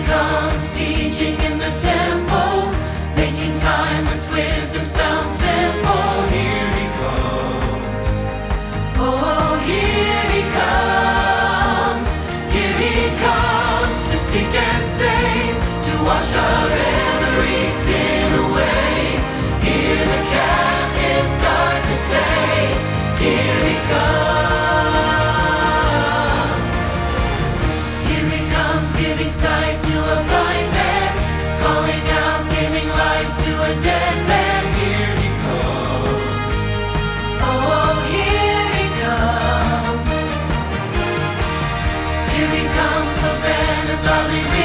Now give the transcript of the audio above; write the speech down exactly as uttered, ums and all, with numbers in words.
comes teaching in the temple, making timeless wisdom sound simple. Here he comes. Oh, here he comes. Here he comes to seek and save, to wash our every sin away. Hear the captives start to say, here he comes. Here he comes, giving sight to a blind man, calling out, giving life to a dead man. Here he comes. Oh, here he comes. Here he comes, Hosanna's loudly ringing.